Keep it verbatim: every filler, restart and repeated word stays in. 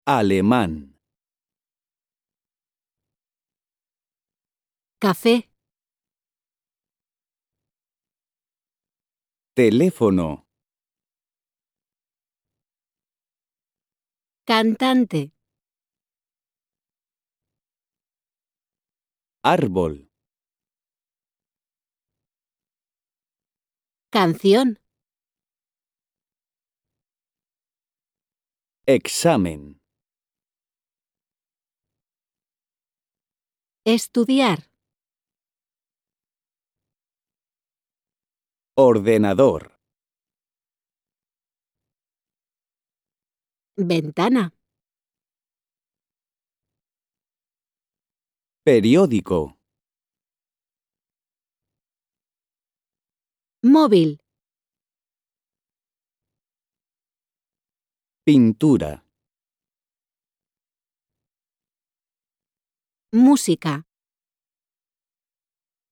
Alemán. Café. Teléfono. Cantante. Árbol. Canción. Examen. Estudiar. Ordenador. Ventana. Periódico. Móvil. Pintura. Música.